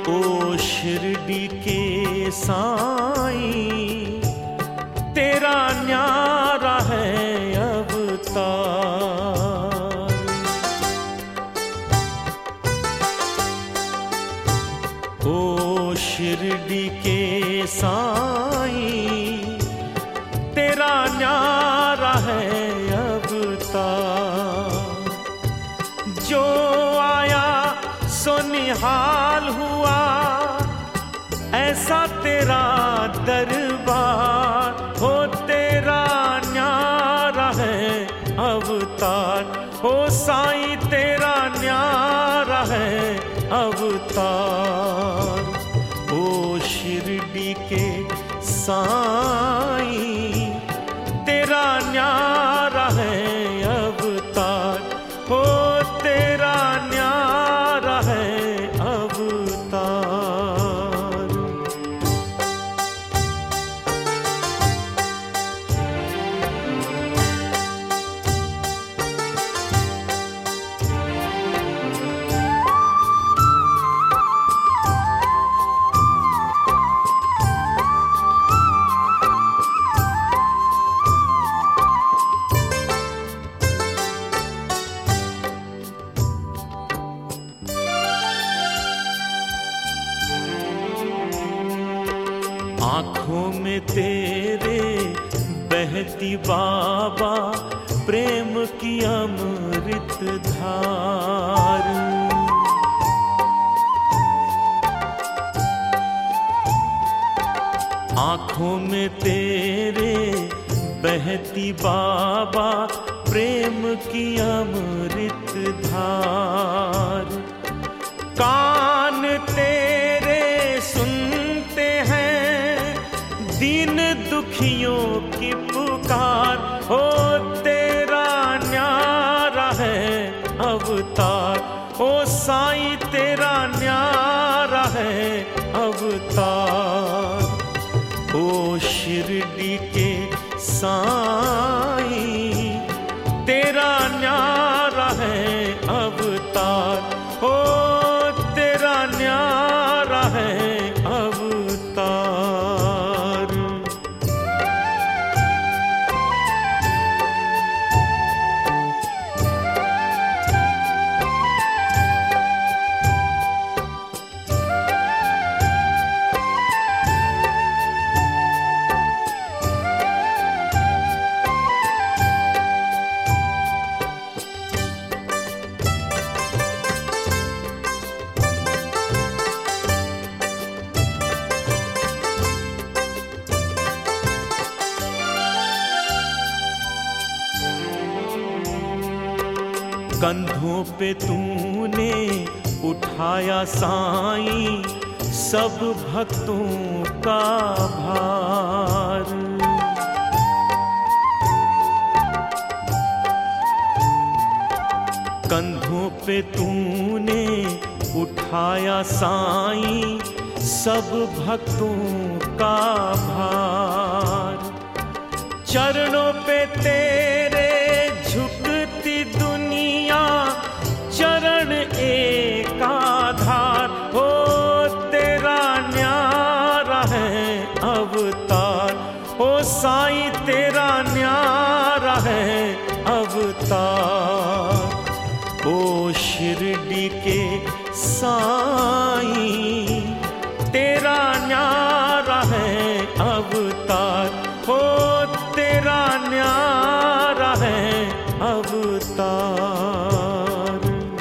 ओ शिरडी के साईं, तेरा न्यारा है अवतार। ओ शिरडी के साईं, तेरा न्यारा है अवतार। जो आया सो निहाल हुआ, ऐसा तेरा दरबार। हो तेरा न्यारा है अवतार, हो साईं तेरा न्यारा है अवतार। ओ शिरडी के साईं, तेरा न्यारा है अवतार। हो तेरा न्यारा है अवतार। आँखों में तेरे बहती बाबा प्रेम की अमृत धार। आँखों में तेरे बहती बाबा प्रेम की अमृत धार। कान तेरे सुनते हैं दीन दुखियों की पुकार। हो तेरा न्यारा है अवतार, ओ साईं तेरा न्यारा है अवतार। ओ शिरडी के साईं, तेरा न्यारा है अवतार। ओ तेरा न्यारा है अवतार। कंधों पे तूने उठाया साईं सब भक्तों का भार। कंधों पे तूने उठाया साईं सब भक्तों का भार। चरणों पे तेरे झुकती दुनिया, चरण एक आधार। हो तेरा न्यारा है अवतार, हो साईं तेरा न्यारा है अवतार। ओ शिरडी के साईं, तेरा न्यारा है अवतार। हो तेरा न्यारा है अवतार।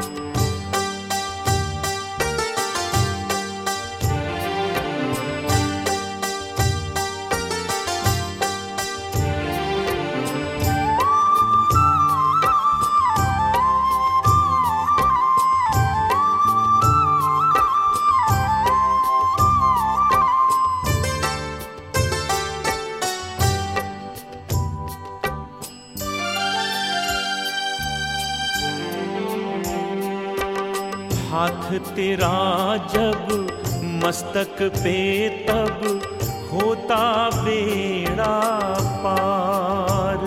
हाथ तेरा जब मस्तक पे तब होता बेड़ा पार।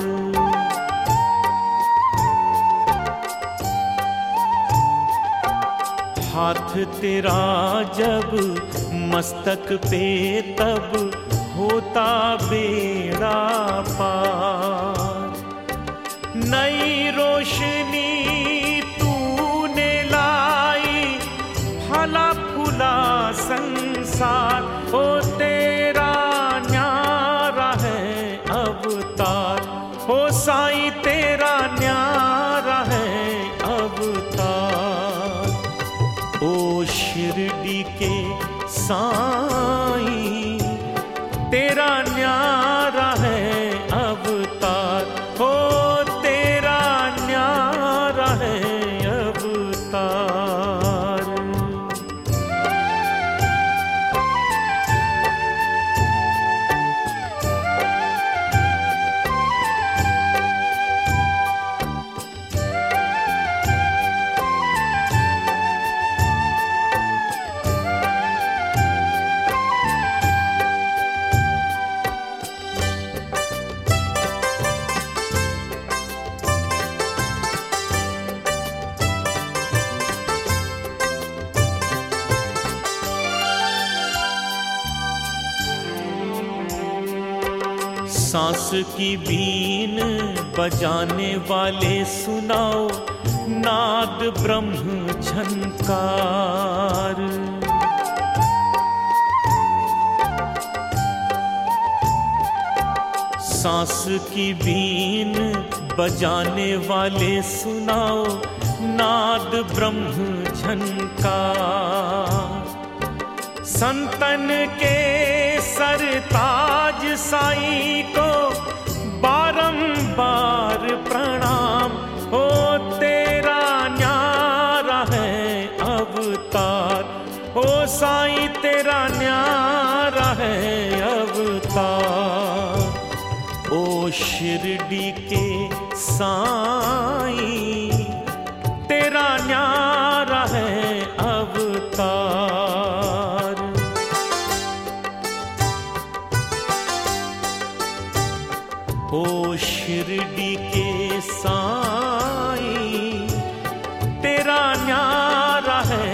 हाथ तेरा जब मस्तक पे तब होता बेड़ा पार। नई रोशनी तूने लाई, फला फूला संसार, ओ तेरा न्यारा है अवतार, ओ साईं तेरा न्यारा है अवतार। ओ शिरडी के साईं तेरा न्यारा है अवतार, ओ तेरा न्यारा है अवतार। सांस की बीन बजाने वाले सुनाओ नाद ब्रह्म झनकार। सांस की बीन बजाने वाले सुनाओ नाद ब्रह्म झनकार। संतन के सरताज साईं को बारंबार प्रणाम, हो तेरा न्यारा है अवतार, हो साईं तेरा न्यारा है अवतार। ओ शिरडी के साईं तेरा न्यारा है अवतार। ओ शिरडी के साईं तेरा न्यारा है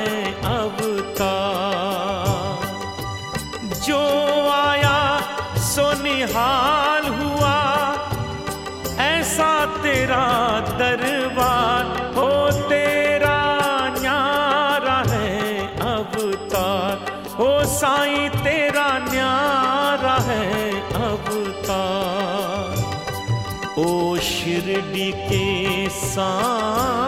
अवतार। जो आया सो निहाल हुआ ऐसा तेरा दरबार, हो तेरा न्यारा है अवतार, हो साईं तेरा न्यारा है अवतार। ओ शिरडी के साईं